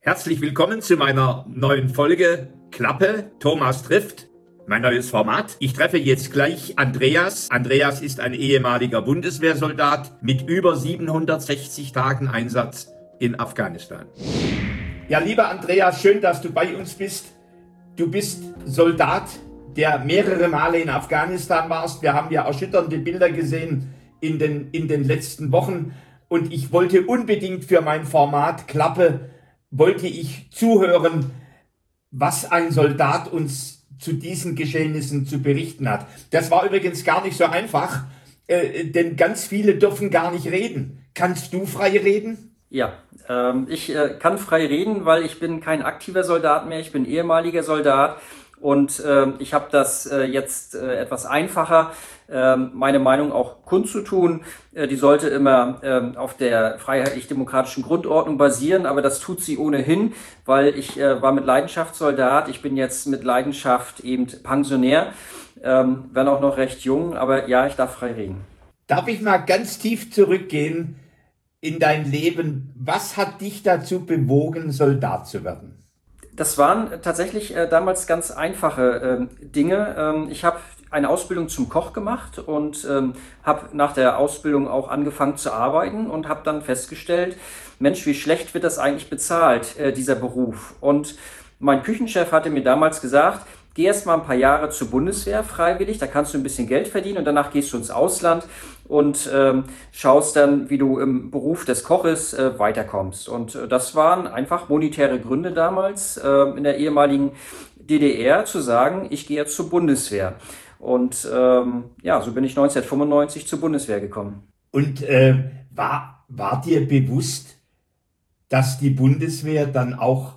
Herzlich willkommen zu meiner neuen Folge Klappe, Thomas trifft, mein neues Format. Ich treffe jetzt gleich Andreas. Andreas ist ein ehemaliger Bundeswehrsoldat mit über 760 Tagen Einsatz in Afghanistan. Ja, lieber Andreas, schön, dass du bei uns bist. Du bist Soldat, der mehrere Male in Afghanistan warst. Wir haben ja erschütternde Bilder gesehen in den letzten Wochen. Und ich wollte unbedingt für mein Format Klappe zuhören, was ein Soldat uns zu diesen Geschehnissen zu berichten hat. Das war übrigens gar nicht so einfach, denn ganz viele dürfen gar nicht reden. Kannst du frei reden? Ja, ich kann frei reden, weil ich bin kein aktiver Soldat mehr, ich bin ehemaliger Soldat und ich habe das jetzt etwas einfacher, meine Meinung auch kundzutun. Die sollte immer auf der freiheitlich-demokratischen Grundordnung basieren, aber das tut sie ohnehin, weil ich war mit Leidenschaft Soldat, ich bin jetzt mit Leidenschaft eben Pensionär, wenn auch noch recht jung, aber ja, ich darf frei reden. Darf ich mal ganz tief zurückgehen in dein Leben? Was hat dich dazu bewogen, Soldat zu werden? Das waren tatsächlich damals ganz einfache Dinge. Ich habe eine Ausbildung zum Koch gemacht und habe nach der Ausbildung auch angefangen zu arbeiten und habe dann festgestellt, Mensch, wie schlecht wird das eigentlich bezahlt, dieser Beruf. Und mein Küchenchef hatte mir damals gesagt, geh erst mal ein paar Jahre zur Bundeswehr freiwillig, da kannst du ein bisschen Geld verdienen und danach gehst du ins Ausland und schaust dann, wie du im Beruf des Koches weiterkommst. Und das waren einfach monetäre Gründe damals in der ehemaligen DDR zu sagen, ich gehe jetzt zur Bundeswehr. Und ja, so bin ich 1995 zur Bundeswehr gekommen. Und war dir bewusst, dass die Bundeswehr dann auch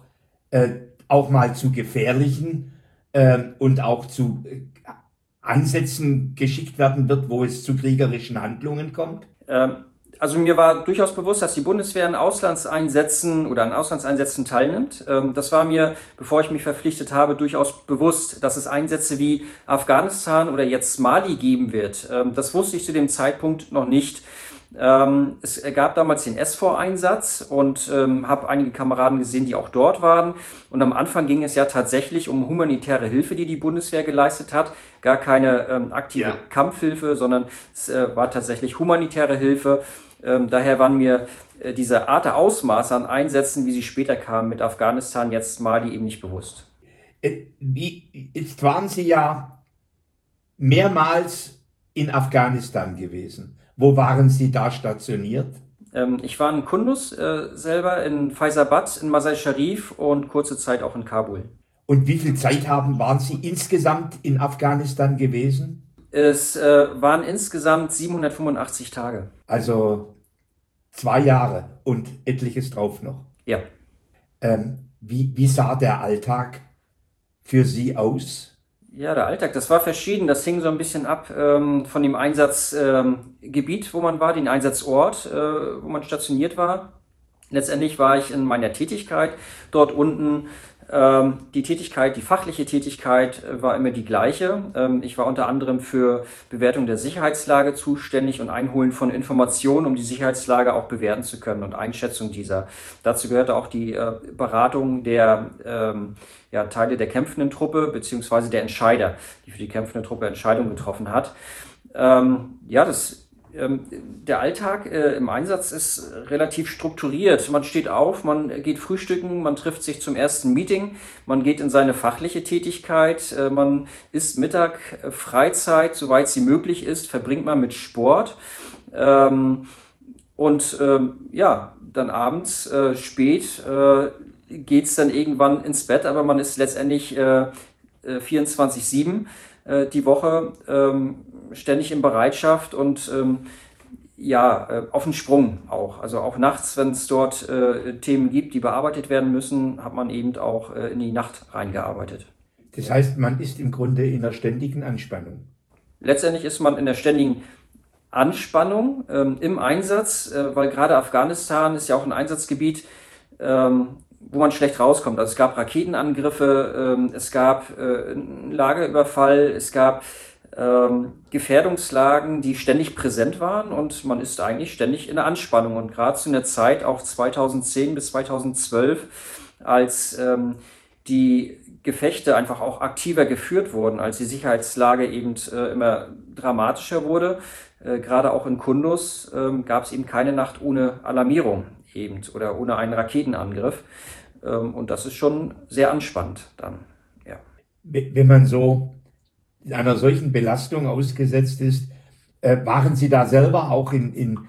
mal zu gefährlichen und auch zu Ansätzen geschickt werden wird, wo es zu kriegerischen Handlungen kommt? Also mir war durchaus bewusst, dass die Bundeswehr an Auslandseinsätzen teilnimmt. Das war mir, bevor ich mich verpflichtet habe, durchaus bewusst, dass es Einsätze wie Afghanistan oder jetzt Mali geben wird. Das wusste ich zu dem Zeitpunkt noch nicht. Es gab damals den SVOR-Einsatz und habe einige Kameraden gesehen, die auch dort waren. Und am Anfang ging es ja tatsächlich um humanitäre Hilfe, die die Bundeswehr geleistet hat. Gar keine aktive Kampfhilfe, sondern es war tatsächlich humanitäre Hilfe. Daher waren mir diese Art der Ausmaße an Einsätzen, wie sie später kamen mit Afghanistan, jetzt Mali eben nicht bewusst. Jetzt waren Sie ja mehrmals in Afghanistan gewesen. Wo waren Sie da stationiert? Ich war in Kunduz selber, in Faizabad, in Masai Sharif und kurze Zeit auch in Kabul. Und wie viel Zeit waren Sie insgesamt in Afghanistan gewesen? Es waren insgesamt 785 Tage. Also 2 Jahre und etliches drauf noch. Ja. Wie sah der Alltag für Sie aus? Ja, der Alltag, das war verschieden. Das hing so ein bisschen ab von dem Einsatzgebiet, wo man war, den Einsatzort, wo man stationiert war. Letztendlich war ich in meiner Tätigkeit dort unten. Die fachliche Tätigkeit war immer die gleiche. Ich war unter anderem für Bewertung der Sicherheitslage zuständig und Einholen von Informationen, um die Sicherheitslage auch bewerten zu können und Einschätzung dieser. Dazu gehörte auch die Beratung der Teile der kämpfenden Truppe beziehungsweise der Entscheider, die für die kämpfende Truppe Entscheidungen getroffen hat. Der Alltag im Einsatz ist relativ strukturiert. Man steht auf, man geht frühstücken, man trifft sich zum ersten Meeting, man geht in seine fachliche Tätigkeit, man isst Mittag, Freizeit, soweit sie möglich ist, verbringt man mit Sport dann abends spät geht's dann irgendwann ins Bett, aber man ist letztendlich 24/7 die Woche ständig in Bereitschaft und auf den Sprung auch. Also auch nachts, wenn es dort Themen gibt, die bearbeitet werden müssen, hat man eben auch in die Nacht reingearbeitet. Das heißt, man ist im Grunde in einer ständigen Anspannung. Letztendlich ist man in der ständigen Anspannung im Einsatz, weil gerade Afghanistan ist ja auch ein Einsatzgebiet, wo man schlecht rauskommt. Also es gab Raketenangriffe, es gab einen Lagerüberfall, es gab Gefährdungslagen, die ständig präsent waren und man ist eigentlich ständig in der Anspannung. Und gerade zu einer Zeit, auch 2010 bis 2012, als die Gefechte einfach auch aktiver geführt wurden, als die Sicherheitslage eben immer dramatischer wurde. Gerade auch in Kunduz gab es eben keine Nacht ohne Alarmierung eben oder ohne einen Raketenangriff. Und das ist schon sehr anspannend dann. Ja. Wenn man so einer solchen Belastung ausgesetzt ist, waren Sie da selber auch in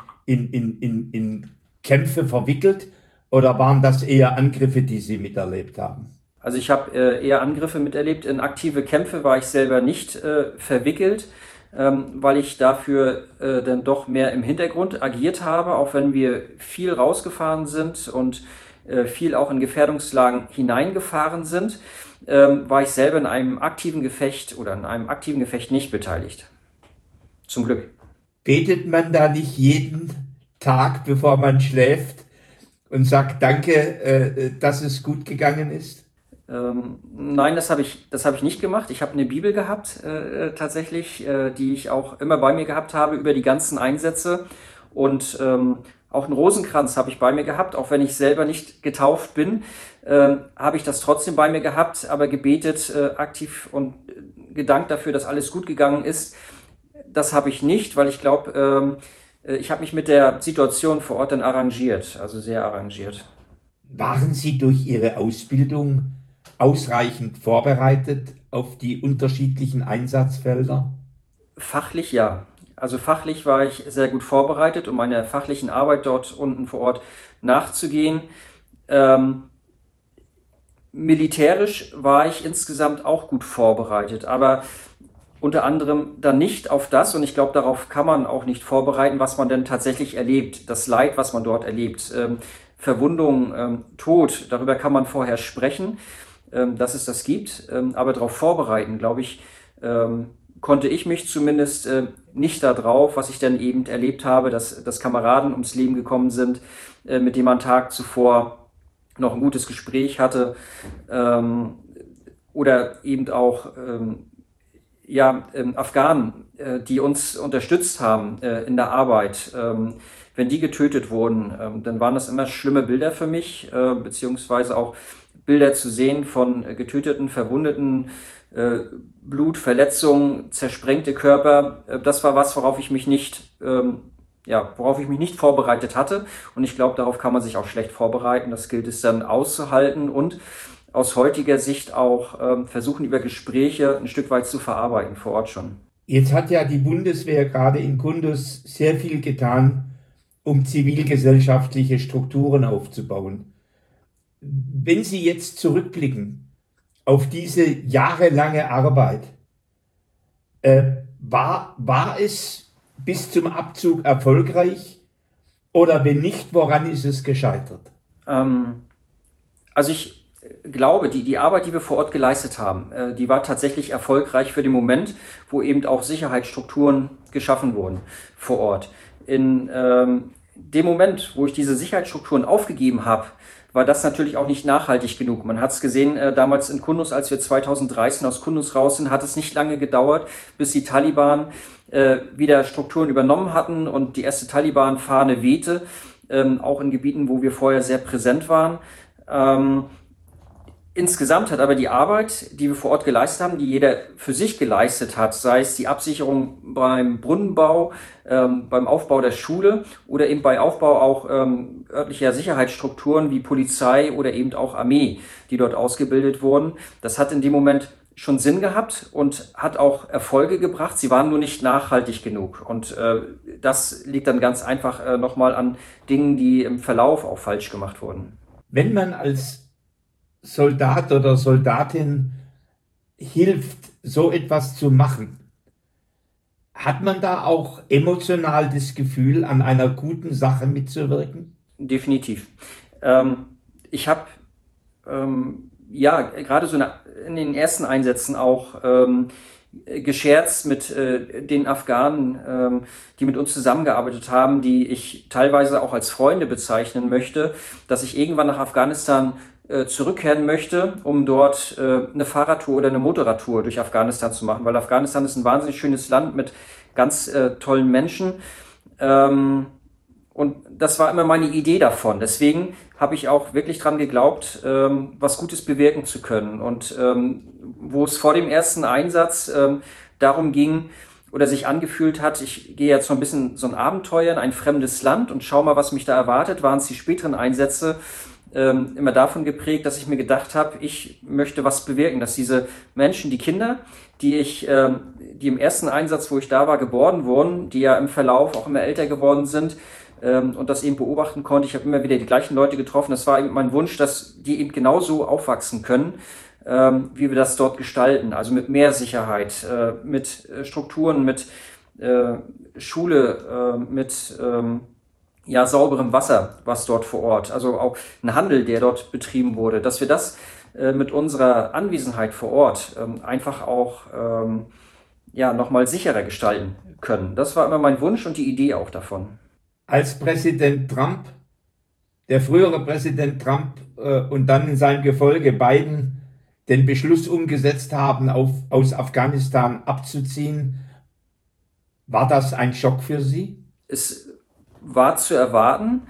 Kämpfe verwickelt oder waren das eher Angriffe, die Sie miterlebt haben? Also ich habe eher Angriffe miterlebt. In aktive Kämpfe war ich selber nicht verwickelt, weil ich dafür dann doch mehr im Hintergrund agiert habe, auch wenn wir viel rausgefahren sind und viel auch in Gefährdungslagen hineingefahren sind, war ich selber in einem aktiven Gefecht nicht beteiligt. Zum Glück. Betet man da nicht jeden Tag, bevor man schläft und sagt Danke, dass es gut gegangen ist? Nein, das habe ich nicht gemacht. Ich habe eine Bibel gehabt, tatsächlich, die ich auch immer bei mir gehabt habe über die ganzen Einsätze. Und auch einen Rosenkranz habe ich bei mir gehabt, auch wenn ich selber nicht getauft bin, habe ich das trotzdem bei mir gehabt, aber gebetet aktiv und gedankt dafür, dass alles gut gegangen ist. Das habe ich nicht, weil ich glaube, ich habe mich mit der Situation vor Ort dann arrangiert, also sehr arrangiert. Waren Sie durch Ihre Ausbildung ausreichend vorbereitet auf die unterschiedlichen Einsatzfelder? Fachlich ja. Also fachlich war ich sehr gut vorbereitet, um meiner fachlichen Arbeit dort unten vor Ort nachzugehen. Militärisch war ich insgesamt auch gut vorbereitet, aber unter anderem dann nicht auf das, und ich glaube, darauf kann man auch nicht vorbereiten, was man denn tatsächlich erlebt, das Leid, was man dort erlebt, Verwundung, Tod, darüber kann man vorher sprechen, dass es das gibt, aber darauf vorbereiten, glaube ich, konnte ich mich zumindest nicht darauf, was ich dann eben erlebt habe, dass Kameraden ums Leben gekommen sind, mit denen man einen Tag zuvor noch ein gutes Gespräch hatte, oder eben auch Afghanen, die uns unterstützt haben in der Arbeit. Wenn die getötet wurden, dann waren das immer schlimme Bilder für mich, beziehungsweise auch Bilder zu sehen von getöteten, verwundeten, Blut, Verletzungen, zersprengte Körper. Das war was, worauf ich mich nicht vorbereitet hatte. Und ich glaube, darauf kann man sich auch schlecht vorbereiten. Das gilt es dann auszuhalten und aus heutiger Sicht auch versuchen, über Gespräche ein Stück weit zu verarbeiten, vor Ort schon. Jetzt hat ja die Bundeswehr gerade in Kunduz sehr viel getan, um zivilgesellschaftliche Strukturen aufzubauen. Wenn Sie jetzt zurückblicken auf diese jahrelange Arbeit, war es bis zum Abzug erfolgreich oder wenn nicht, woran ist es gescheitert? Also ich glaube, die Arbeit, die wir vor Ort geleistet haben, die war tatsächlich erfolgreich für den Moment, wo eben auch Sicherheitsstrukturen geschaffen wurden vor Ort. In dem Moment, wo ich diese Sicherheitsstrukturen aufgegeben habe, war das natürlich auch nicht nachhaltig genug. Man hat es gesehen, damals in Kunduz, als wir 2013 aus Kunduz raus sind, hat es nicht lange gedauert, bis die Taliban wieder Strukturen übernommen hatten und die erste Taliban-Fahne wehte, auch in Gebieten, wo wir vorher sehr präsent waren. Insgesamt hat aber die Arbeit, die wir vor Ort geleistet haben, die jeder für sich geleistet hat, sei es die Absicherung beim Brunnenbau, beim Aufbau der Schule oder eben bei Aufbau auch örtlicher Sicherheitsstrukturen wie Polizei oder eben auch Armee, die dort ausgebildet wurden. Das hat in dem Moment schon Sinn gehabt und hat auch Erfolge gebracht. Sie waren nur nicht nachhaltig genug. Und das liegt dann ganz einfach nochmal an Dingen, die im Verlauf auch falsch gemacht wurden. Wenn man als Soldat oder Soldatin hilft, so etwas zu machen, hat man da auch emotional das Gefühl, an einer guten Sache mitzuwirken? Definitiv. Ich habe gerade so in den ersten Einsätzen auch gescherzt mit den Afghanen, die mit uns zusammengearbeitet haben, die ich teilweise auch als Freunde bezeichnen möchte, dass ich irgendwann nach Afghanistan zurückkehren möchte, um dort eine Fahrradtour oder eine Motorradtour durch Afghanistan zu machen, weil Afghanistan ist ein wahnsinnig schönes Land mit ganz tollen Menschen. Und Und das war immer meine Idee davon. Deswegen habe ich auch wirklich dran geglaubt, was Gutes bewirken zu können. Und wo es vor dem ersten Einsatz darum ging oder sich angefühlt hat, ich gehe jetzt so ein bisschen so ein Abenteuer in ein fremdes Land und schau mal, was mich da erwartet, waren es die späteren Einsätze immer davon geprägt, dass ich mir gedacht habe, ich möchte was bewirken, dass diese Menschen, die Kinder, die im ersten Einsatz, wo ich da war, geboren wurden, die ja im Verlauf auch immer älter geworden sind, und das eben beobachten konnte. Ich habe immer wieder die gleichen Leute getroffen. Das war eben mein Wunsch, dass die eben genauso aufwachsen können, wie wir das dort gestalten. Also mit mehr Sicherheit, mit Strukturen, mit Schule, mit sauberem Wasser, was dort vor Ort, also auch ein Handel, der dort betrieben wurde, dass wir das mit unserer Anwesenheit vor Ort einfach auch nochmal sicherer gestalten können. Das war immer mein Wunsch und die Idee auch davon. Als Präsident Trump, der frühere Präsident Trump und dann in seinem Gefolge Biden den Beschluss umgesetzt haben, aus Afghanistan abzuziehen, war das ein Schock für Sie? Es war zu erwarten,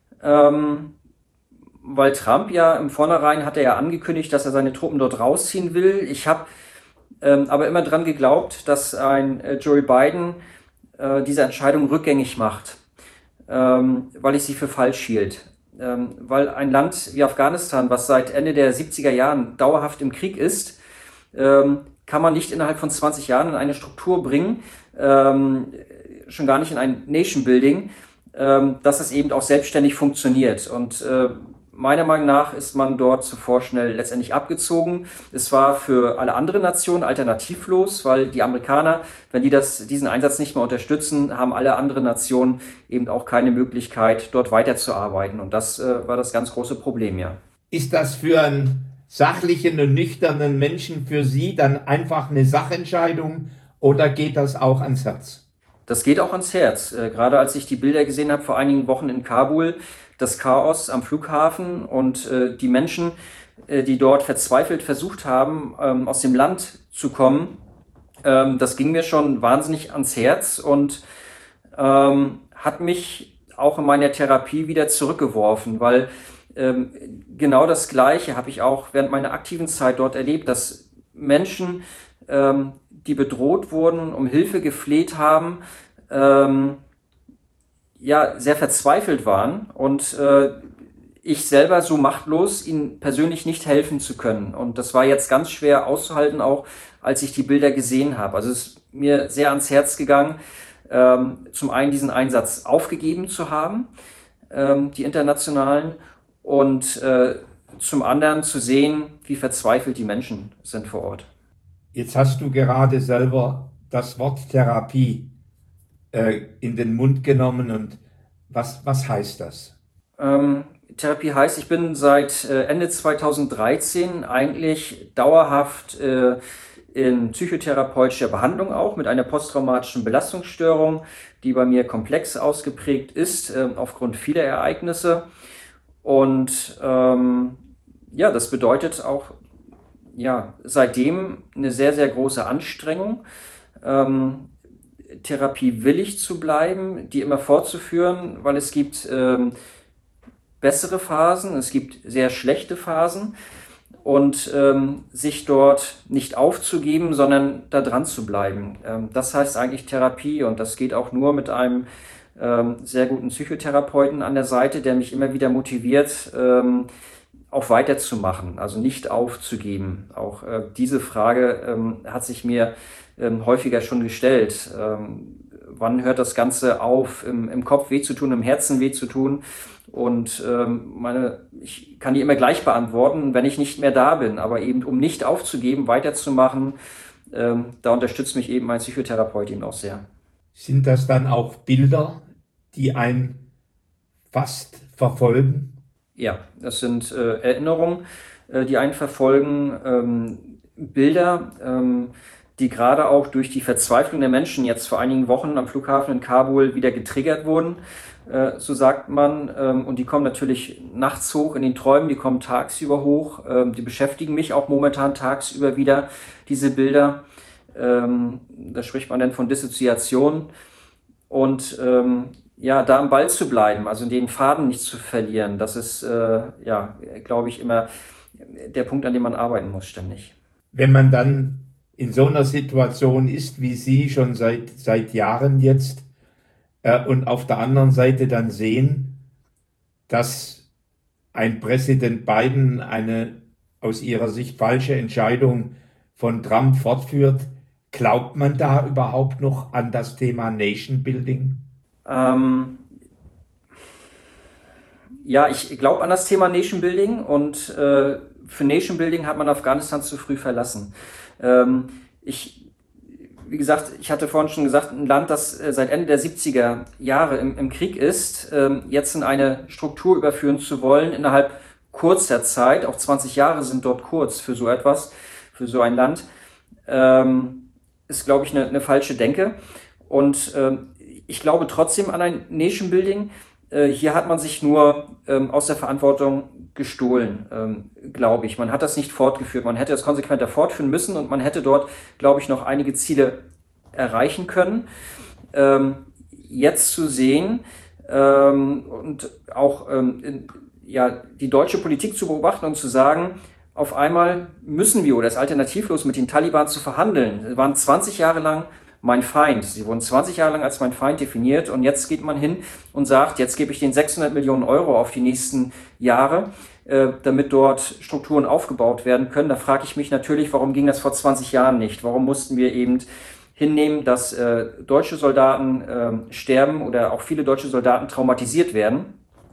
weil Trump ja im Vornherein hat er ja angekündigt, dass er seine Truppen dort rausziehen will. Ich habe aber immer dran geglaubt, dass ein Joe Biden diese Entscheidung rückgängig macht, weil ich sie für falsch hielt. Weil ein Land wie Afghanistan, was seit Ende der 70er Jahren dauerhaft im Krieg ist, kann man nicht innerhalb von 20 Jahren in eine Struktur bringen, schon gar nicht in ein Nation Building, dass es eben auch selbstständig funktioniert. Und meiner Meinung nach ist man dort zuvor schnell letztendlich abgezogen. Es war für alle anderen Nationen alternativlos, weil die Amerikaner, wenn die diesen Einsatz nicht mehr unterstützen, haben alle anderen Nationen eben auch keine Möglichkeit, dort weiterzuarbeiten. Und das war das ganz große Problem, ja. Ist das für einen sachlichen und nüchternen Menschen für Sie dann einfach eine Sachentscheidung oder geht das auch ans Herz? Das geht auch ans Herz. Gerade als ich die Bilder gesehen habe vor einigen Wochen in Kabul, das Chaos am Flughafen und die Menschen, die dort verzweifelt versucht haben, aus dem Land zu kommen, das ging mir schon wahnsinnig ans Herz und hat mich auch in meiner Therapie wieder zurückgeworfen, weil genau das Gleiche habe ich auch während meiner aktiven Zeit dort erlebt, dass Menschen, die bedroht wurden, um Hilfe gefleht haben, sehr verzweifelt waren und ich selber so machtlos, ihnen persönlich nicht helfen zu können. Und das war jetzt ganz schwer auszuhalten, auch als ich die Bilder gesehen habe. Also es ist mir sehr ans Herz gegangen, zum einen diesen Einsatz aufgegeben zu haben, die internationalen, und zum anderen zu sehen, wie verzweifelt die Menschen sind vor Ort. Jetzt hast du gerade selber das Wort Therapie in den Mund genommen und was heißt das? Therapie heißt, ich bin seit Ende 2013 eigentlich dauerhaft in psychotherapeutischer Behandlung auch mit einer posttraumatischen Belastungsstörung, die bei mir komplex ausgeprägt ist aufgrund vieler Ereignisse. Und das bedeutet auch seitdem eine sehr, sehr große Anstrengung, therapiewillig zu bleiben, die immer fortzuführen, weil es gibt bessere Phasen, es gibt sehr schlechte Phasen und sich dort nicht aufzugeben, sondern da dran zu bleiben. Das heißt eigentlich Therapie und das geht auch nur mit einem sehr guten Psychotherapeuten an der Seite, der mich immer wieder motiviert, auch weiterzumachen, also nicht aufzugeben. Auch diese Frage hat sich mir häufiger schon gestellt. Wann hört das Ganze auf, im Kopf weh zu tun, im Herzen weh zu tun? Und ich kann die immer gleich beantworten, wenn ich nicht mehr da bin. Aber eben, um nicht aufzugeben, weiterzumachen, da unterstützt mich eben mein Psychotherapeut eben auch sehr. Sind das dann auch Bilder, die einen fast verfolgen? Ja, das sind Erinnerungen, die einen verfolgen, Bilder, die gerade auch durch die Verzweiflung der Menschen jetzt vor einigen Wochen am Flughafen in Kabul wieder getriggert wurden, so sagt man. Und die kommen natürlich nachts hoch in den Träumen, die kommen tagsüber hoch, die beschäftigen mich auch momentan tagsüber wieder, diese Bilder. Da spricht man dann von Dissoziation. Und ja, da am Ball zu bleiben, also den Faden nicht zu verlieren, das ist, ja, glaube ich, immer der Punkt, an dem man arbeiten muss, ständig. Wenn man dann in so einer Situation ist, wie Sie schon seit Jahren jetzt, und auf der anderen Seite dann sehen, dass ein Präsident Biden eine aus Ihrer Sicht falsche Entscheidung von Trump fortführt, glaubt man da überhaupt noch an das Thema Nation Building? Ja, ich glaube an das Thema Nation Building und für Nation Building hat man Afghanistan zu früh verlassen. Wie gesagt, ich hatte vorhin schon gesagt, ein Land, das seit Ende der 70er Jahre im Krieg ist, jetzt in eine Struktur überführen zu wollen innerhalb kurzer Zeit, auch 20 Jahre sind dort kurz für so etwas, für so ein Land, ist, glaube ich, eine falsche Denke. Und ich glaube trotzdem an ein Nation Building. Hier hat man sich nur aus der Verantwortung gestohlen, glaube ich. Man hat das nicht fortgeführt. Man hätte es konsequenter fortführen müssen und man hätte dort, glaube ich, noch einige Ziele erreichen können. Jetzt zu sehen und auch ja, die deutsche Politik zu beobachten und zu sagen, auf einmal müssen wir oder ist alternativlos mit den Taliban zu verhandeln. Sie waren 20 Jahre lang mein Feind. Sie wurden 20 Jahre lang als mein Feind definiert und jetzt geht man hin und sagt, jetzt gebe ich denen 600 Millionen Euro auf die nächsten Jahre, damit dort Strukturen aufgebaut werden können. Da frage ich mich natürlich, warum ging das vor 20 Jahren nicht? Warum mussten wir eben hinnehmen, dass deutsche Soldaten sterben oder auch viele deutsche Soldaten traumatisiert werden,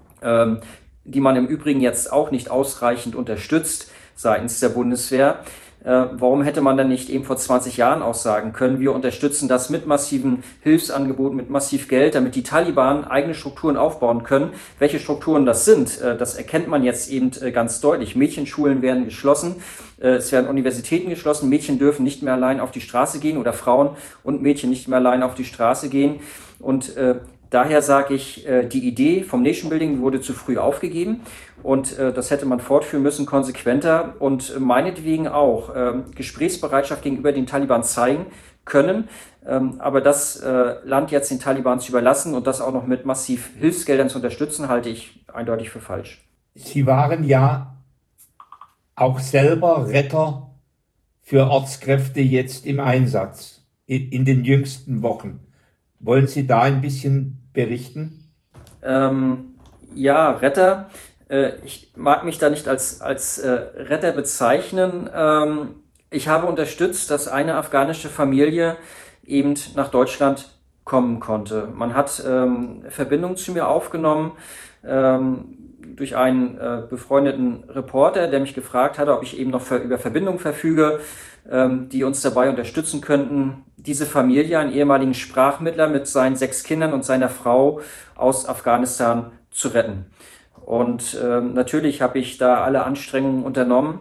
die man im Übrigen jetzt auch nicht ausreichend unterstützt seitens der Bundeswehr. Warum hätte man dann nicht eben vor 20 Jahren auch sagen können, wir unterstützen das mit massiven Hilfsangeboten, mit massiv Geld, damit die Taliban eigene Strukturen aufbauen können. Welche Strukturen das sind, das erkennt man jetzt eben ganz deutlich. Mädchenschulen werden geschlossen, es werden Universitäten geschlossen, Mädchen dürfen nicht mehr allein auf die Straße gehen oder Frauen und Mädchen nicht mehr allein auf die Straße gehen. Und daher sage ich, die Idee vom Nation Building wurde zu früh aufgegeben und das hätte man fortführen müssen, konsequenter und meinetwegen auch Gesprächsbereitschaft gegenüber den Taliban zeigen können. Aber das Land jetzt den Taliban zu überlassen und das auch noch mit massiv Hilfsgeldern zu unterstützen, halte ich eindeutig für falsch. Sie waren ja auch selber Retter für Ortskräfte jetzt im Einsatz in den jüngsten Wochen. Wollen Sie da ein bisschen berichten? Ja, Retter. Ich mag mich da nicht als Retter bezeichnen. Ich habe unterstützt, dass eine afghanische Familie eben nach Deutschland kommen konnte. Man hat Verbindung zu mir aufgenommen durch einen befreundeten Reporter, der mich gefragt hatte, ob ich eben noch über Verbindung verfüge, die uns dabei unterstützen könnten, diese Familie, einen ehemaligen Sprachmittler mit seinen 6 Kindern und seiner Frau aus Afghanistan zu retten. Und natürlich habe ich da alle Anstrengungen unternommen,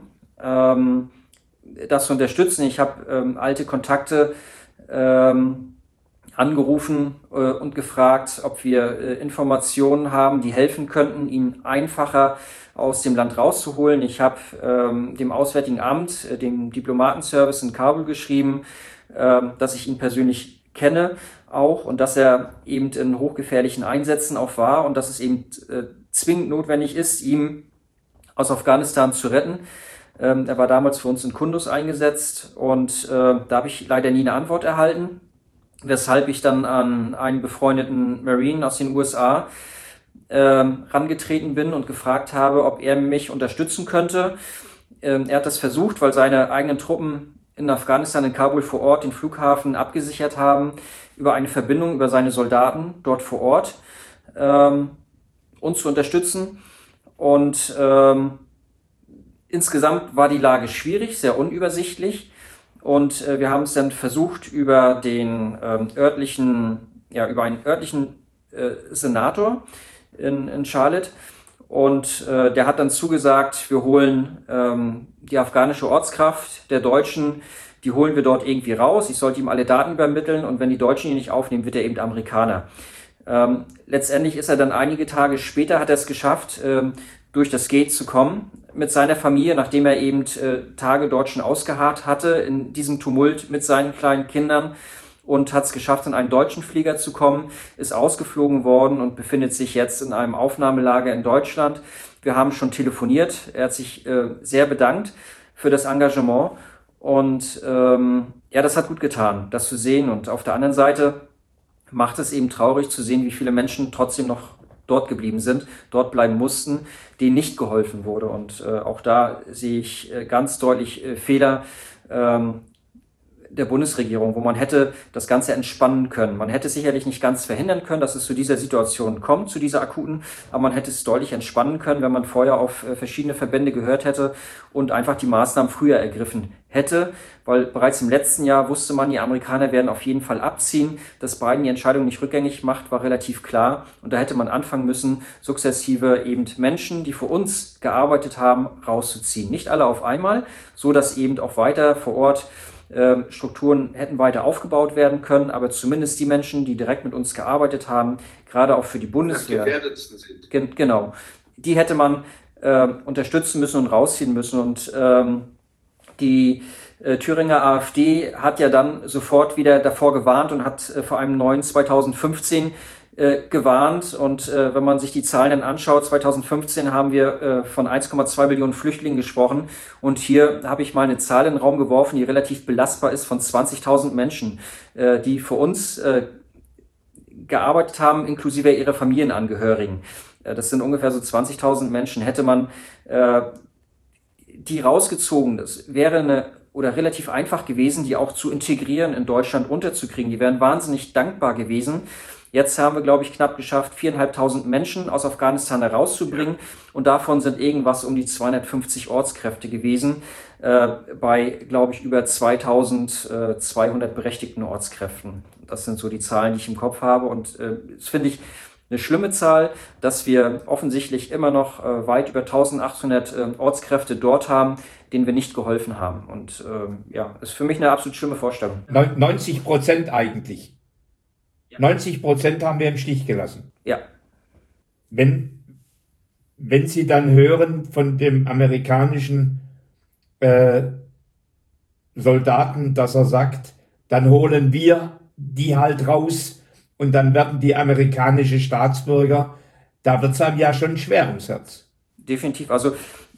das zu unterstützen. Ich habe alte Kontakte angerufen und gefragt, ob wir Informationen haben, die helfen könnten, ihn einfacher aus dem Land rauszuholen. Ich habe dem Auswärtigen Amt, dem Diplomatenservice in Kabul geschrieben, dass ich ihn persönlich kenne auch und dass er eben in hochgefährlichen Einsätzen auch war und dass es eben zwingend notwendig ist, ihn aus Afghanistan zu retten. Er war damals für uns in Kunduz eingesetzt und da habe ich leider nie eine Antwort erhalten, weshalb ich dann an einen befreundeten Marine aus den USA rangetreten bin und gefragt habe, ob er mich unterstützen könnte. Er hat das versucht, weil seine eigenen Truppen in Afghanistan, in Kabul vor Ort, den Flughafen abgesichert haben, über eine Verbindung über seine Soldaten dort vor Ort uns zu unterstützen. Und insgesamt war die Lage schwierig, sehr unübersichtlich. Und wir haben es dann versucht über den über einen örtlichen Senator in Charlotte. Und der hat dann zugesagt, wir holen die afghanische Ortskraft der Deutschen, die holen wir dort irgendwie raus. Ich sollte ihm alle Daten übermitteln und wenn die Deutschen ihn nicht aufnehmen, wird er eben Amerikaner. Letztendlich ist er dann einige Tage später, hat er es geschafft, durch das Gate zu kommen mit seiner Familie, nachdem er eben Tage dort schon ausgeharrt hatte in diesem Tumult mit seinen kleinen Kindern. und hat es geschafft, in einen deutschen Flieger zu kommen, ist ausgeflogen worden und befindet sich jetzt in einem Aufnahmelager in Deutschland. Wir haben schon telefoniert. Er hat sich sehr bedankt für das Engagement und ja, das hat gut getan, das zu sehen. Und auf der anderen Seite macht es eben traurig zu sehen, wie viele Menschen trotzdem noch dort geblieben sind, dort bleiben mussten, denen nicht geholfen wurde. Und auch da sehe ich ganz deutlich Fehler der Bundesregierung, wo man hätte das Ganze entspannen können. Man hätte sicherlich nicht ganz verhindern können, dass es zu dieser Situation kommt, zu dieser akuten, aber man hätte es deutlich entspannen können, wenn man vorher auf verschiedene Verbände gehört hätte und einfach die Maßnahmen früher ergriffen hätte, weil bereits im letzten Jahr wusste man, die Amerikaner werden auf jeden Fall abziehen. Dass Biden die Entscheidung nicht rückgängig macht, war relativ klar und da hätte man anfangen müssen, sukzessive eben Menschen, die für uns gearbeitet haben, rauszuziehen. Nicht alle auf einmal, so dass eben auch weiter vor Ort Strukturen hätten weiter aufgebaut werden können, aber zumindest die Menschen, die direkt mit uns gearbeitet haben, gerade auch für die Bundeswehr, gefährdetsten sind. Genau, die hätte man unterstützen müssen und rausziehen müssen. Und die Thüringer AfD hat ja dann sofort wieder davor gewarnt und hat vor einem neuen 2015 gewarnt. Und wenn man sich die Zahlen dann anschaut, 2015 haben wir von 1,2 Millionen Flüchtlingen gesprochen. Und hier habe ich mal eine Zahl in den Raum geworfen, die relativ belastbar ist, von 20.000 Menschen, die für uns gearbeitet haben, inklusive ihrer Familienangehörigen. Das sind ungefähr so 20.000 Menschen. Hätte man die rausgezogen, das wäre relativ einfach gewesen, die auch zu integrieren, in Deutschland unterzukriegen. Die wären wahnsinnig dankbar gewesen. Jetzt haben wir, glaube ich, knapp geschafft, 4.500 Menschen aus Afghanistan herauszubringen. Und davon sind irgendwas um die 250 Ortskräfte gewesen, bei, glaube ich, über 2.200 berechtigten Ortskräften. Das sind so die Zahlen, die ich im Kopf habe. Und das finde ich eine schlimme Zahl, dass wir offensichtlich immer noch weit über 1.800 Ortskräfte dort haben, denen wir nicht geholfen haben. Und ja, ist für mich eine absolut schlimme Vorstellung. 90% eigentlich. 90% haben wir im Stich gelassen. Ja. Wenn Sie dann hören von dem amerikanischen Soldaten, dass er sagt, dann holen wir die halt raus und dann werden die amerikanische Staatsbürger, da wird es einem ja schon schwer ums Herz. Definitiv. Also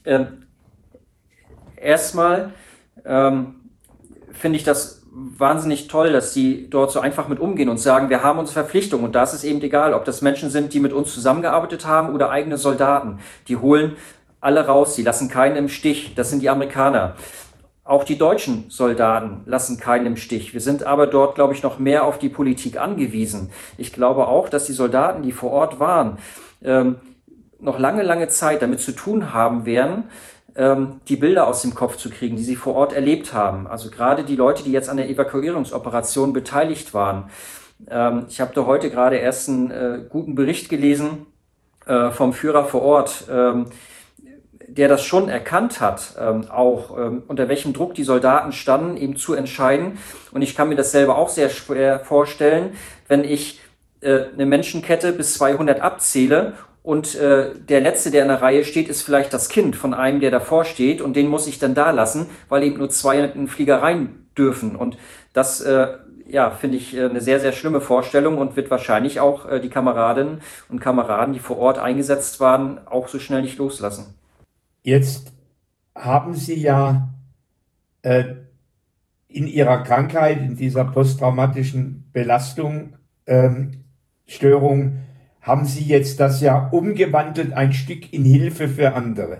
erstmal finde ich das wahnsinnig toll, dass die dort so einfach mit umgehen und sagen, wir haben unsere Verpflichtung und da ist es eben egal, ob das Menschen sind, die mit uns zusammengearbeitet haben oder eigene Soldaten. Die holen alle raus, die lassen keinen im Stich, das sind die Amerikaner. Auch die deutschen Soldaten lassen keinen im Stich. Wir sind aber dort, glaube ich, noch mehr auf die Politik angewiesen. Ich glaube auch, dass die Soldaten, die vor Ort waren, noch lange Zeit damit zu tun haben werden, die Bilder aus dem Kopf zu kriegen, die sie vor Ort erlebt haben. Also gerade die Leute, die jetzt an der Evakuierungsoperation beteiligt waren. Ich habe da heute gerade erst einen guten Bericht gelesen vom Führer vor Ort, der das schon erkannt hat, auch unter welchem Druck die Soldaten standen, eben zu entscheiden. Und ich kann mir das selber auch sehr schwer vorstellen, wenn ich eine Menschenkette bis 200 abzähle und der Letzte, der in der Reihe steht, ist vielleicht das Kind von einem, der davor steht und den muss ich dann da lassen, weil eben nur 2 in den Flieger rein dürfen. Und das ja, finde ich eine sehr, sehr schlimme Vorstellung und wird wahrscheinlich auch die Kameradinnen und Kameraden, die vor Ort eingesetzt waren, auch so schnell nicht loslassen. Jetzt haben Sie ja in Ihrer Krankheit, in dieser posttraumatischen Belastung, Störung, haben Sie jetzt das ja umgewandelt, ein Stück in Hilfe für andere.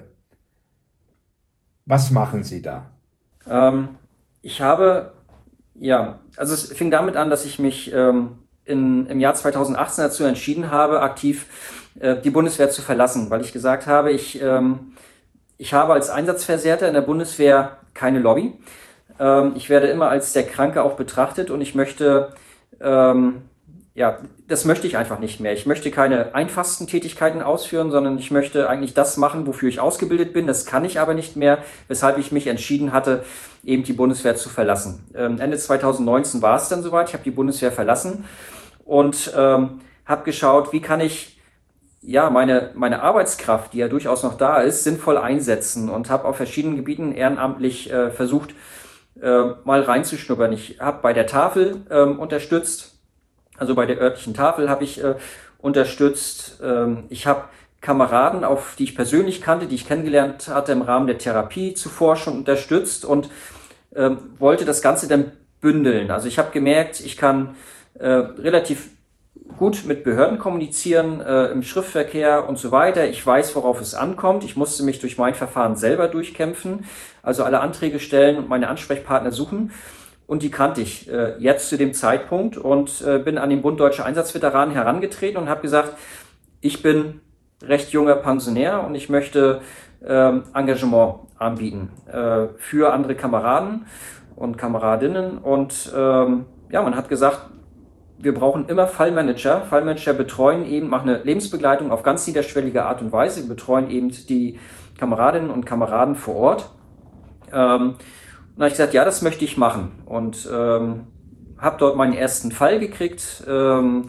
Was machen Sie da? Ich habe, ja, also es fing damit an, dass ich mich im Jahr 2018 dazu entschieden habe, aktiv die Bundeswehr zu verlassen, weil ich gesagt habe, ich habe als Einsatzversehrter in der Bundeswehr keine Lobby. Ich werde immer als der Kranke auch betrachtet und ich möchte, ja, das möchte ich einfach nicht mehr. Ich möchte keine einfachsten Tätigkeiten ausführen, sondern ich möchte eigentlich das machen, wofür ich ausgebildet bin. Das kann ich aber nicht mehr, weshalb ich mich entschieden hatte, eben die Bundeswehr zu verlassen. Ende 2019 war es dann soweit. Ich habe die Bundeswehr verlassen und habe geschaut, wie kann ich ja meine Arbeitskraft, die ja durchaus noch da ist, sinnvoll einsetzen und habe auf verschiedenen Gebieten ehrenamtlich versucht, mal reinzuschnuppern. Ich habe bei der Tafel unterstützt, also bei der örtlichen Tafel habe ich unterstützt. Ich habe Kameraden, die ich persönlich kannte, die ich kennengelernt hatte im Rahmen der Therapie zuvor schon unterstützt und wollte das Ganze dann bündeln. Also ich habe gemerkt, ich kann relativ gut mit Behörden kommunizieren, im Schriftverkehr und so weiter. Ich weiß, worauf es ankommt. Ich musste mich durch mein Verfahren selber durchkämpfen, also alle Anträge stellen und meine Ansprechpartner suchen. Und die kannte ich jetzt zu dem Zeitpunkt und bin an den Bund Deutscher Einsatzveteranen herangetreten und habe gesagt, ich bin recht junger Pensionär und ich möchte Engagement anbieten für andere Kameraden und Kameradinnen. Und man hat gesagt, wir brauchen immer Fallmanager. Fallmanager betreuen eben, machen eine Lebensbegleitung auf ganz niederschwellige Art und Weise. Wir betreuen eben die Kameradinnen und Kameraden vor Ort. Und dann habe ich gesagt, ja, das möchte ich machen. Und habe dort meinen ersten Fall gekriegt. Ein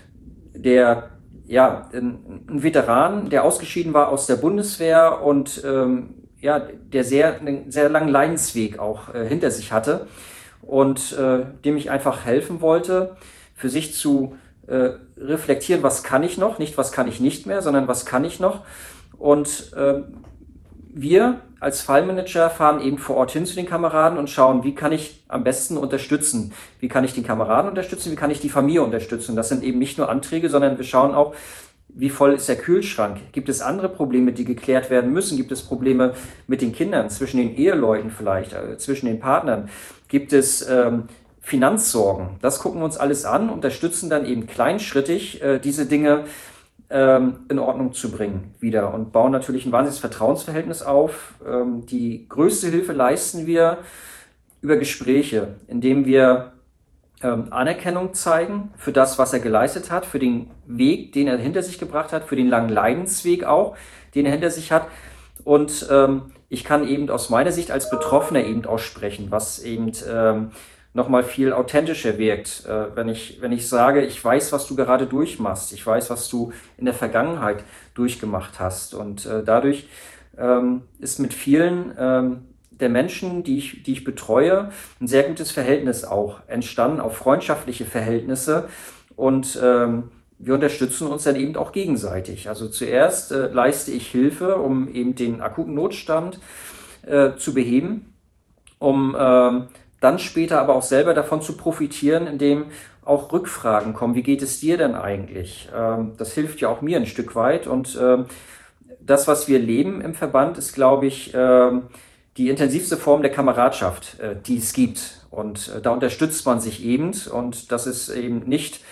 Veteran, der ausgeschieden war aus der Bundeswehr und der einen sehr langen Leidensweg auch hinter sich hatte und dem ich einfach helfen wollte, für sich zu reflektieren, was kann ich noch, nicht was kann ich nicht mehr, sondern was kann ich noch. Und wir als Fallmanager fahren eben vor Ort hin zu den Kameraden und schauen, wie kann ich am besten unterstützen, wie kann ich den Kameraden unterstützen, wie kann ich die Familie unterstützen. Das sind eben nicht nur Anträge, sondern wir schauen auch, wie voll ist der Kühlschrank? Gibt es andere Probleme, die geklärt werden müssen? Gibt es Probleme mit den Kindern, zwischen den Eheleuten vielleicht, zwischen den Partnern? Gibt es Finanzsorgen? Das gucken wir uns alles an, unterstützen dann eben kleinschrittig diese Dinge in Ordnung zu bringen wieder und bauen natürlich ein wahnsinniges Vertrauensverhältnis auf. Die größte Hilfe leisten wir über Gespräche, indem wir Anerkennung zeigen für das, was er geleistet hat, für den Weg, den er hinter sich gebracht hat, für den langen Leidensweg auch, den er hinter sich hat. Und ich kann eben aus meiner Sicht als Betroffener eben aussprechen, was eben nochmal viel authentischer wirkt, wenn ich sage, ich weiß, was du gerade durchmachst, ich weiß, was du in der Vergangenheit durchgemacht hast. Und dadurch ist mit vielen der Menschen, die ich betreue, ein sehr gutes Verhältnis auch entstanden, auch freundschaftliche Verhältnisse. Und wir unterstützen uns dann eben auch gegenseitig. Also zuerst leiste ich Hilfe, um eben den akuten Notstand zu beheben, um dann später aber auch selber davon zu profitieren, indem auch Rückfragen kommen. Wie geht es dir denn eigentlich? Das hilft ja auch mir ein Stück weit. Und das, was wir leben im Verband, ist, glaube ich, die intensivste Form der Kameradschaft, die es gibt. Und da unterstützt man sich eben. Und das ist eben nicht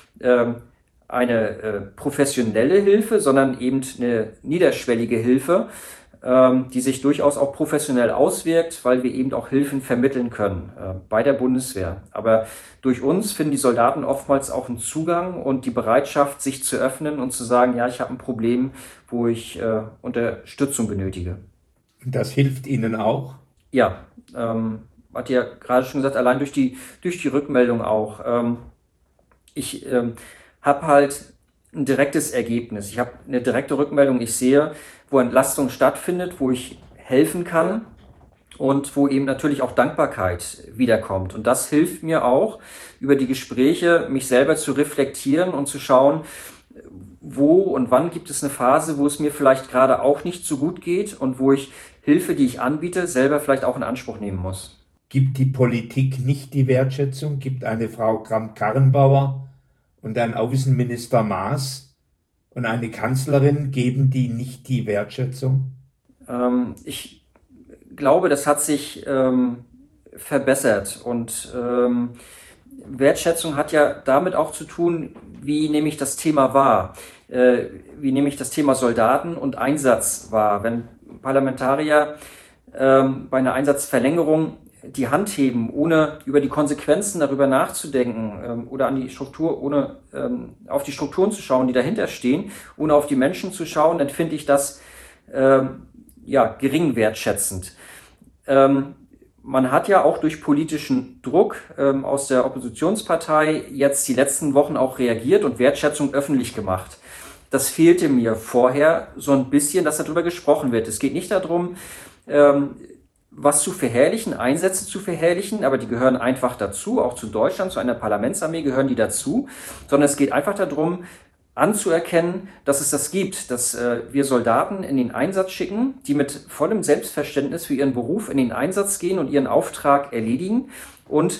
eine professionelle Hilfe, sondern eben eine niederschwellige Hilfe, die sich durchaus auch professionell auswirkt, weil wir eben auch Hilfen vermitteln können bei der Bundeswehr. Aber durch uns finden die Soldaten oftmals auch einen Zugang und die Bereitschaft, sich zu öffnen und zu sagen, ja, ich habe ein Problem, wo ich Unterstützung benötige. Und das hilft Ihnen auch? Ja, hat ja gerade schon gesagt, allein durch die Rückmeldung auch. Ich habe halt ein direktes Ergebnis. Ich habe eine direkte Rückmeldung. Ich sehe, wo Entlastung stattfindet, wo ich helfen kann und wo eben natürlich auch Dankbarkeit wiederkommt. Und das hilft mir auch, über die Gespräche mich selber zu reflektieren und zu schauen, wo und wann gibt es eine Phase, wo es mir vielleicht gerade auch nicht so gut geht und wo ich Hilfe, die ich anbiete, selber vielleicht auch in Anspruch nehmen muss. Gibt die Politik nicht die Wertschätzung? Gibt eine Frau Kramp-Karrenbauer und ein Außenminister Maas und eine Kanzlerin, geben die nicht die Wertschätzung? Ich glaube, das hat sich verbessert und Wertschätzung hat ja damit auch zu tun, wie nehme ich das Thema wahr, wie nehme ich das Thema Soldaten und Einsatz wahr. Wenn Parlamentarier bei einer Einsatzverlängerung die Hand heben, ohne über die Konsequenzen darüber nachzudenken oder an die Struktur, ohne auf die Strukturen zu schauen, die dahinter stehen, ohne auf die Menschen zu schauen, dann finde ich das gering wertschätzend. Man hat ja auch durch politischen Druck aus der Oppositionspartei jetzt die letzten Wochen auch reagiert und Wertschätzung öffentlich gemacht. Das fehlte mir vorher so ein bisschen, dass darüber gesprochen wird. Es geht nicht darum, was zu verherrlichen, Einsätze zu verherrlichen, aber die gehören einfach dazu, auch zu Deutschland, zu einer Parlamentsarmee gehören die dazu, sondern es geht einfach darum, anzuerkennen, dass es das gibt, dass wir Soldaten in den Einsatz schicken, die mit vollem Selbstverständnis für ihren Beruf in den Einsatz gehen und ihren Auftrag erledigen und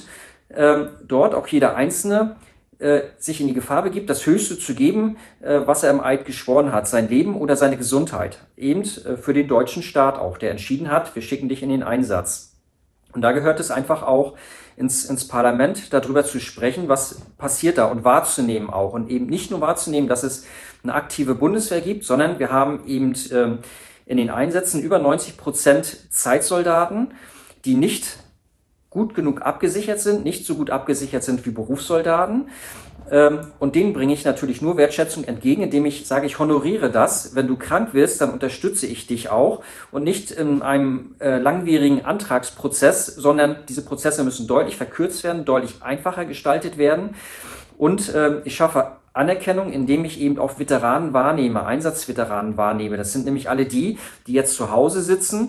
dort auch jeder Einzelne sich in die Gefahr begibt, das Höchste zu geben, was er im Eid geschworen hat, sein Leben oder seine Gesundheit. Eben für den deutschen Staat auch, der entschieden hat, wir schicken dich in den Einsatz. Und da gehört es einfach auch ins Parlament, darüber zu sprechen, was passiert da und wahrzunehmen auch. Und eben nicht nur wahrzunehmen, dass es eine aktive Bundeswehr gibt, sondern wir haben eben in den Einsätzen über 90% Zeitsoldaten, die nicht gut genug abgesichert sind, nicht so gut abgesichert sind wie Berufssoldaten. Und denen bringe ich natürlich nur Wertschätzung entgegen, indem ich sage, ich honoriere das. Wenn du krank wirst, dann unterstütze ich dich auch und nicht in einem langwierigen Antragsprozess, sondern diese Prozesse müssen deutlich verkürzt werden, deutlich einfacher gestaltet werden. Und ich schaffe Anerkennung, indem ich eben auch Veteranen wahrnehme, Einsatzveteranen wahrnehme. Das sind nämlich alle die jetzt zu Hause sitzen,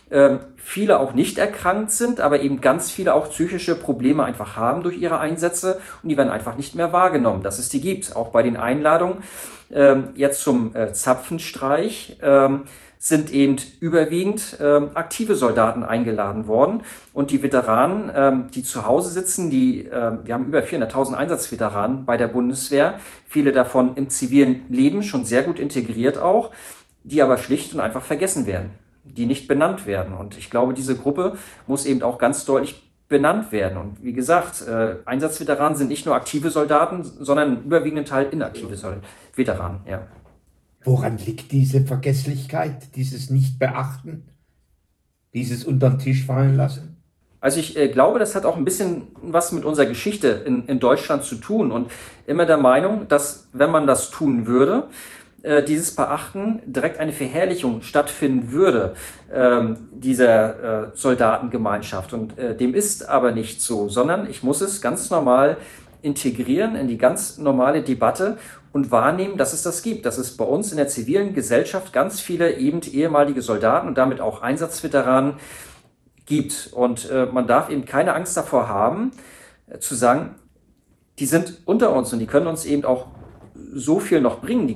viele auch nicht erkrankt sind, aber eben ganz viele auch psychische Probleme einfach haben durch ihre Einsätze und die werden einfach nicht mehr wahrgenommen, dass es die gibt. Auch bei den Einladungen jetzt zum Zapfenstreich sind eben überwiegend aktive Soldaten eingeladen worden und die Veteranen, die zu Hause sitzen, wir haben über 400.000 Einsatzveteranen bei der Bundeswehr, viele davon im zivilen Leben schon sehr gut integriert auch, die aber schlicht und einfach vergessen werden, die nicht benannt werden. Und ich glaube, diese Gruppe muss eben auch ganz deutlich benannt werden. Und wie gesagt, Einsatzveteranen sind nicht nur aktive Soldaten, sondern im überwiegenden Teil inaktive Veteranen. Ja. Woran liegt diese Vergesslichkeit, dieses Nichtbeachten, dieses unterm Tisch fallen lassen? Also ich glaube, das hat auch ein bisschen was mit unserer Geschichte in Deutschland zu tun und immer der Meinung, dass wenn man das tun würde, dieses Beachten direkt eine Verherrlichung stattfinden würde, dieser Soldatengemeinschaft. Und dem ist aber nicht so, sondern ich muss es ganz normal integrieren in die ganz normale Debatte und wahrnehmen, dass es das gibt, dass es bei uns in der zivilen Gesellschaft ganz viele eben ehemalige Soldaten und damit auch Einsatzveteranen gibt. Und man darf eben keine Angst davor haben, zu sagen, die sind unter uns und die können uns eben auch so viel noch bringen,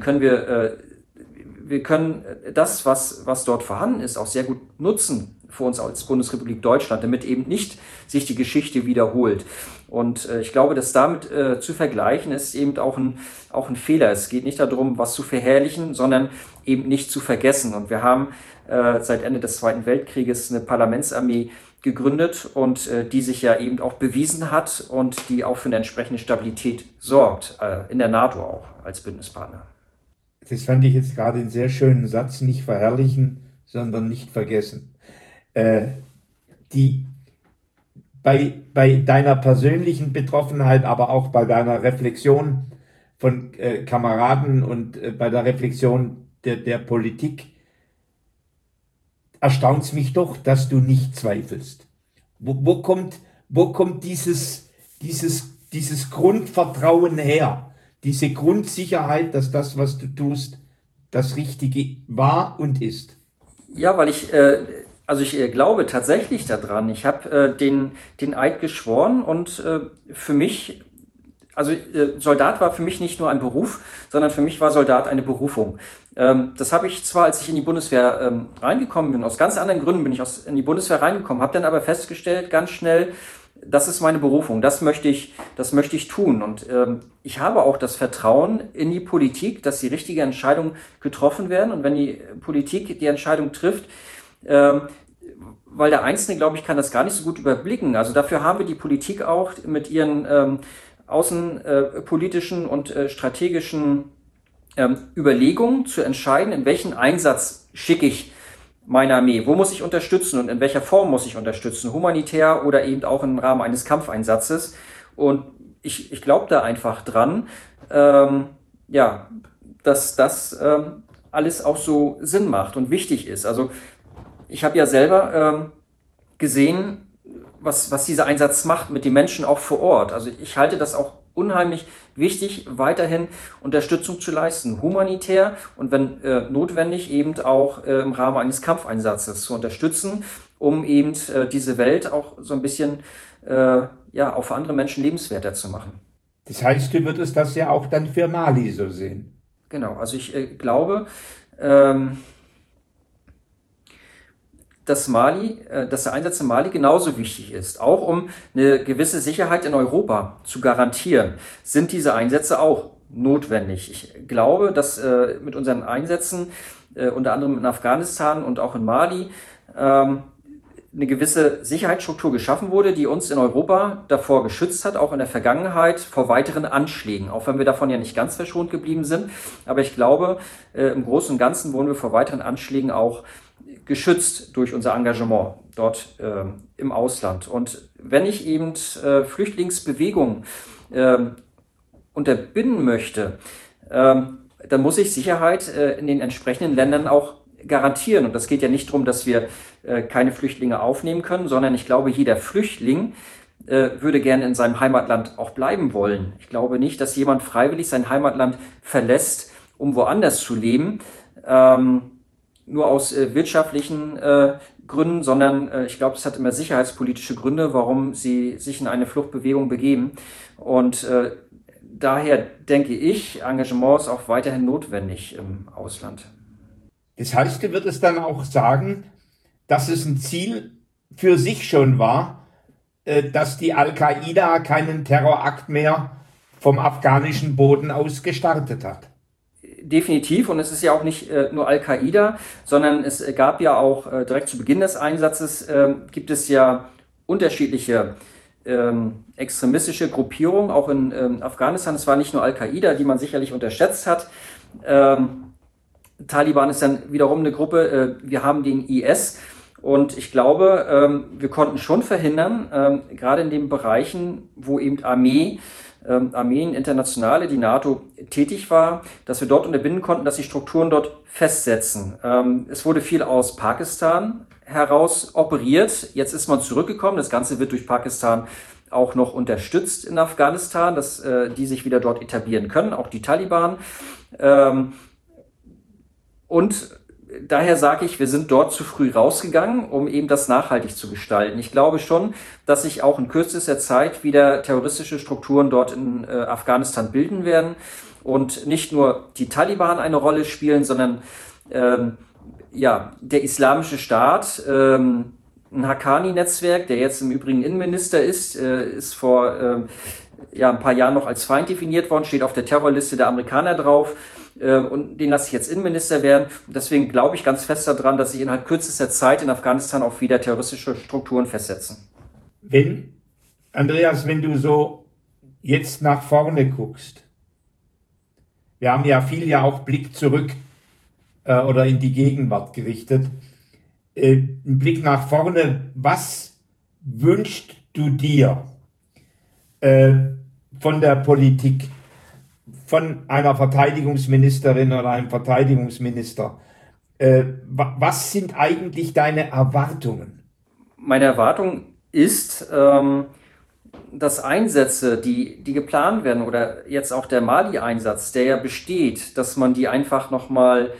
wir können das, was dort vorhanden ist, auch sehr gut nutzen für uns als Bundesrepublik Deutschland, damit eben nicht sich die Geschichte wiederholt. Und ich glaube, dass damit zu vergleichen ist eben auch ein Fehler. Es geht nicht darum, was zu verherrlichen, sondern eben nicht zu vergessen. Und wir haben seit Ende des Zweiten Weltkrieges eine Parlamentsarmee gegründet und die sich ja eben auch bewiesen hat und die auch für eine entsprechende Stabilität sorgt, in der NATO auch als Bündnispartner. Das fand ich jetzt gerade einen sehr schönen Satz, nicht verherrlichen, sondern nicht vergessen. Bei deiner persönlichen Betroffenheit, aber auch bei deiner Reflexion von Kameraden und bei der Reflexion der Politik, erstaunt es mich doch, dass du nicht zweifelst. Wo kommt dieses Grundvertrauen her? Diese Grundsicherheit, dass das, was du tust, das Richtige war und ist? Ja, weil ich glaube tatsächlich daran. Ich habe den Eid geschworen und für mich, Soldat war für mich nicht nur ein Beruf, sondern für mich war Soldat eine Berufung. Das habe ich zwar, als ich in die Bundeswehr reingekommen bin, aus ganz anderen Gründen bin ich in die Bundeswehr reingekommen, habe dann aber festgestellt, ganz schnell, das ist meine Berufung, das möchte ich tun. Und ich habe auch das Vertrauen in die Politik, dass die richtigen Entscheidungen getroffen werden. Und wenn die Politik die Entscheidung trifft, weil der Einzelne, glaube ich, kann das gar nicht so gut überblicken. Also dafür haben wir die Politik auch mit ihren außenpolitischen und strategischen Überlegungen zu entscheiden, in welchen Einsatz schicke ich meine Armee, wo muss ich unterstützen und in welcher Form muss ich unterstützen, humanitär oder eben auch im Rahmen eines Kampfeinsatzes. Und ich glaube da einfach dran, dass das alles auch so Sinn macht und wichtig ist. Also ich habe ja selber gesehen, was dieser Einsatz macht mit den Menschen auch vor Ort. Also ich halte das auch unheimlich wichtig, weiterhin Unterstützung zu leisten, humanitär und wenn notwendig eben auch im Rahmen eines Kampfeinsatzes zu unterstützen um eben diese Welt auch so ein bisschen auch für andere Menschen lebenswerter zu machen. Das heißt, du würdest das ja auch dann für Mali so sehen. Genau, also ich glaube, dass der Einsatz in Mali genauso wichtig ist. Auch um eine gewisse Sicherheit in Europa zu garantieren, sind diese Einsätze auch notwendig. Ich glaube, dass mit unseren Einsätzen, unter anderem in Afghanistan und auch in Mali, eine gewisse Sicherheitsstruktur geschaffen wurde, die uns in Europa davor geschützt hat, auch in der Vergangenheit vor weiteren Anschlägen, auch wenn wir davon ja nicht ganz verschont geblieben sind. Aber ich glaube, im Großen und Ganzen wurden wir vor weiteren Anschlägen auch geschützt durch unser Engagement dort im Ausland. Und wenn ich eben Flüchtlingsbewegungen unterbinden möchte, dann muss ich Sicherheit in den entsprechenden Ländern auch garantieren. Und das geht ja nicht darum, dass wir keine Flüchtlinge aufnehmen können, sondern ich glaube, jeder Flüchtling würde gerne in seinem Heimatland auch bleiben wollen. Ich glaube nicht, dass jemand freiwillig sein Heimatland verlässt, um woanders zu leben, nur aus wirtschaftlichen Gründen, sondern ich glaube, es hat immer sicherheitspolitische Gründe, warum sie sich in eine Fluchtbewegung begeben. Und daher denke ich, Engagement ist auch weiterhin notwendig im Ausland. Das heißt, du würdest dann auch sagen, dass es ein Ziel für sich schon war, dass die Al-Qaida keinen Terrorakt mehr vom afghanischen Boden aus gestartet hat. Definitiv, und es ist ja auch nicht nur Al-Qaida, sondern es gab ja auch direkt zu Beginn des Einsatzes, gibt es ja unterschiedliche extremistische Gruppierungen, auch in Afghanistan. Es war nicht nur Al-Qaida, die man sicherlich unterschätzt hat. Taliban ist dann wiederum eine Gruppe, wir haben den IS, und ich glaube, wir konnten schon verhindern, gerade in den Bereichen, wo eben Armeen, Internationale, die NATO tätig war, dass wir dort unterbinden konnten, dass die Strukturen dort festsetzen. Es wurde viel aus Pakistan heraus operiert. Jetzt ist man zurückgekommen. Das Ganze wird durch Pakistan auch noch unterstützt in Afghanistan, dass die sich wieder dort etablieren können, auch die Taliban. Und daher sage ich, wir sind dort zu früh rausgegangen, um eben das nachhaltig zu gestalten. Ich glaube schon, dass sich auch in kürzester Zeit wieder terroristische Strukturen dort in Afghanistan bilden werden und nicht nur die Taliban eine Rolle spielen, sondern der Islamische Staat, ein Haqqani-Netzwerk, der jetzt im Übrigen Innenminister ist vor ein paar Jahren noch als Feind definiert worden, steht auf der Terrorliste der Amerikaner drauf. Und den lasse ich jetzt Innenminister werden. Und deswegen glaube ich ganz fest daran, dass sich innerhalb kürzester Zeit in Afghanistan auch wieder terroristische Strukturen festsetzen. Andreas, wenn du so jetzt nach vorne guckst, wir haben ja viel auch Blick zurück oder in die Gegenwart gerichtet. Ein Blick nach vorne, was wünschst du dir von der Politik, von einer Verteidigungsministerin oder einem Verteidigungsminister? Was sind eigentlich deine Erwartungen? Meine Erwartung ist, dass Einsätze, die geplant werden, oder jetzt auch der Mali-Einsatz, der ja besteht, dass man die einfach nochmal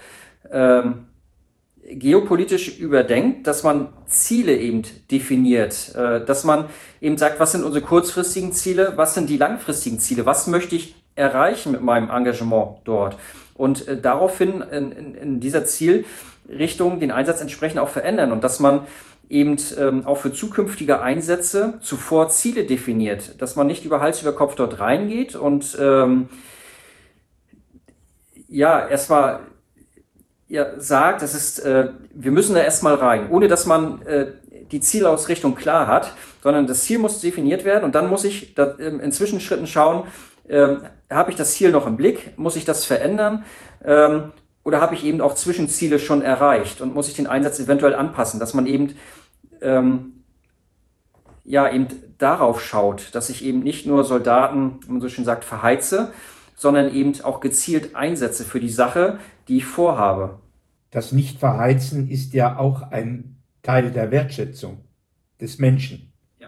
geopolitisch überdenkt, dass man Ziele eben definiert, dass man eben sagt, was sind unsere kurzfristigen Ziele, was sind die langfristigen Ziele, was möchte ich erreichen mit meinem Engagement dort, und daraufhin in dieser Zielrichtung den Einsatz entsprechend auch verändern, und dass man eben auch für zukünftige Einsätze zuvor Ziele definiert, dass man nicht über Hals über Kopf dort reingeht und erstmal sagt, wir müssen da erstmal rein, ohne dass man die Zielausrichtung klar hat, sondern das Ziel muss definiert werden, und dann muss ich in Zwischenschritten schauen, habe ich das Ziel noch im Blick, muss ich das verändern, oder habe ich eben auch Zwischenziele schon erreicht und muss ich den Einsatz eventuell anpassen, dass man eben darauf schaut, dass ich eben nicht nur Soldaten, wie man so schön sagt, verheize, sondern eben auch gezielt einsetze für die Sache, die ich vorhabe. Das Nicht-Verheizen ist ja auch ein Teil der Wertschätzung des Menschen. Ja.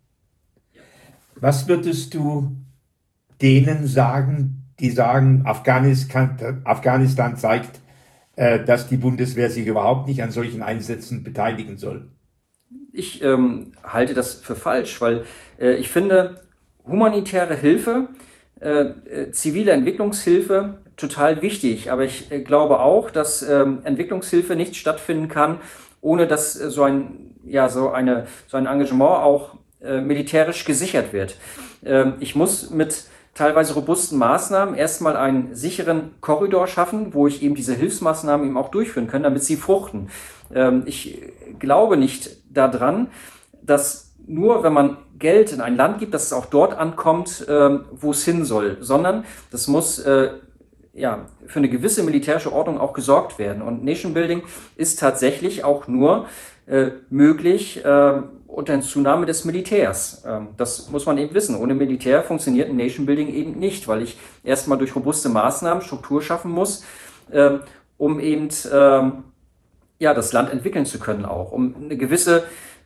Was würdest du denen sagen, die sagen, Afghanistan zeigt, dass die Bundeswehr sich überhaupt nicht an solchen Einsätzen beteiligen soll? Ich halte das für falsch, weil ich finde, humanitäre Hilfe, zivile Entwicklungshilfe total wichtig. Aber ich glaube auch, dass Entwicklungshilfe nicht stattfinden kann, ohne dass so ein Engagement auch militärisch gesichert wird. Ich muss mit teilweise robusten Maßnahmen erstmal einen sicheren Korridor schaffen, wo ich eben diese Hilfsmaßnahmen eben auch durchführen kann, damit sie fruchten. Ich glaube nicht daran, dass nur wenn man Geld in ein Land gibt, dass es auch dort ankommt, wo es hin soll, sondern das muss für eine gewisse militärische Ordnung auch gesorgt werden. Und Nation Building ist tatsächlich auch nur möglich unter Zunahme des Militärs. Das muss man eben wissen. Ohne Militär funktioniert ein Nation Building eben nicht, weil ich erstmal durch robuste Maßnahmen Struktur schaffen muss, um eben das Land entwickeln zu können auch, um eine gewisse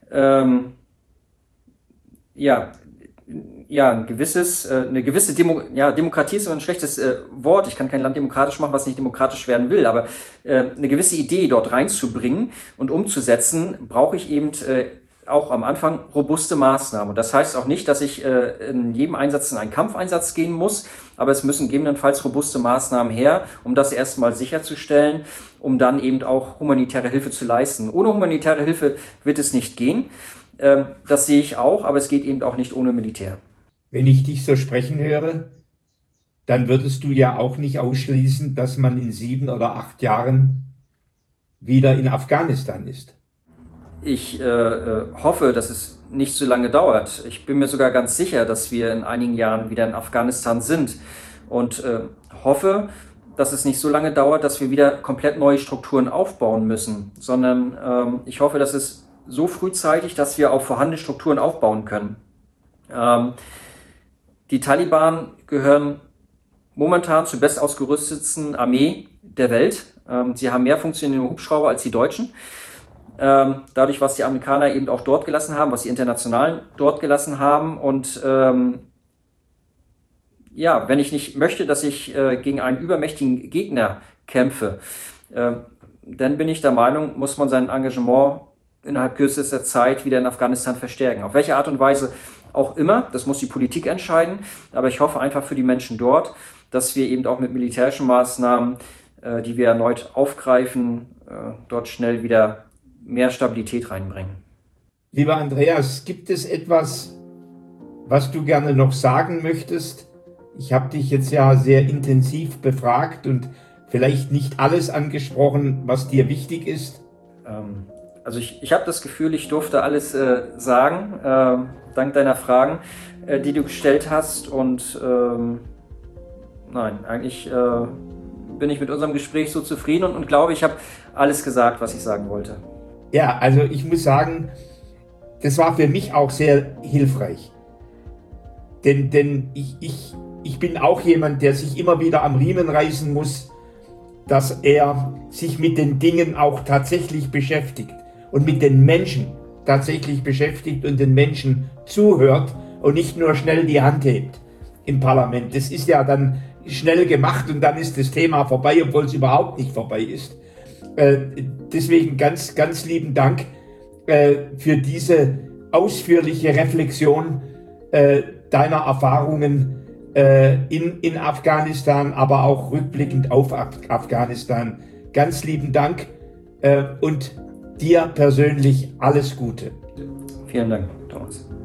Demokratie ist aber ein schlechtes Wort. Ich kann kein Land demokratisch machen, was nicht demokratisch werden will, aber eine gewisse Idee dort reinzubringen und umzusetzen, brauche ich eben auch am Anfang robuste Maßnahmen. Und das heißt auch nicht, dass ich in jedem Einsatz in einen Kampfeinsatz gehen muss, aber es müssen gegebenenfalls robuste Maßnahmen her, um das erstmal sicherzustellen, um dann eben auch humanitäre Hilfe zu leisten. Ohne humanitäre Hilfe wird es nicht gehen. Das sehe ich auch, aber es geht eben auch nicht ohne Militär. Wenn ich dich so sprechen höre, dann würdest du ja auch nicht ausschließen, dass man in 7 oder 8 Jahren wieder in Afghanistan ist. Ich hoffe, dass es nicht so lange dauert. Ich bin mir sogar ganz sicher, dass wir in einigen Jahren wieder in Afghanistan sind und hoffe, dass es nicht so lange dauert, dass wir wieder komplett neue Strukturen aufbauen müssen, sondern ich hoffe, dass es so frühzeitig, dass wir auf vorhandene Strukturen aufbauen können. Die Taliban gehören momentan zur bestausgerüstetsten Armee der Welt. Sie haben mehr funktionierende Hubschrauber als die Deutschen. Dadurch, was die Amerikaner eben auch dort gelassen haben, was die Internationalen dort gelassen haben. Und wenn ich nicht möchte, dass ich gegen einen übermächtigen Gegner kämpfe, dann bin ich der Meinung, muss man sein Engagement innerhalb kürzester Zeit wieder in Afghanistan verstärken. Auf welche Art und Weise auch immer, das muss die Politik entscheiden, aber ich hoffe einfach für die Menschen dort, dass wir eben auch mit militärischen Maßnahmen, die wir erneut aufgreifen, dort schnell wieder mehr Stabilität reinbringen. Lieber Andreas, gibt es etwas, was du gerne noch sagen möchtest? Ich habe dich jetzt ja sehr intensiv befragt und vielleicht nicht alles angesprochen, was dir wichtig ist. Also ich habe das Gefühl, ich durfte alles sagen, dank deiner Fragen, die du gestellt hast. Und eigentlich bin ich mit unserem Gespräch so zufrieden und glaube, ich habe alles gesagt, was ich sagen wollte. Ja, also ich muss sagen, das war für mich auch sehr hilfreich. Denn ich bin auch jemand, der sich immer wieder am Riemen reißen muss, dass er sich mit den Dingen auch tatsächlich beschäftigt und mit den Menschen tatsächlich beschäftigt und den Menschen zuhört und nicht nur schnell die Hand hebt im Parlament. Das ist ja dann schnell gemacht und dann ist das Thema vorbei, obwohl es überhaupt nicht vorbei ist. Deswegen ganz, ganz lieben Dank für diese ausführliche Reflexion deiner Erfahrungen in Afghanistan, aber auch rückblickend auf Afghanistan. Ganz lieben Dank und dir persönlich alles Gute. Vielen Dank, Thomas.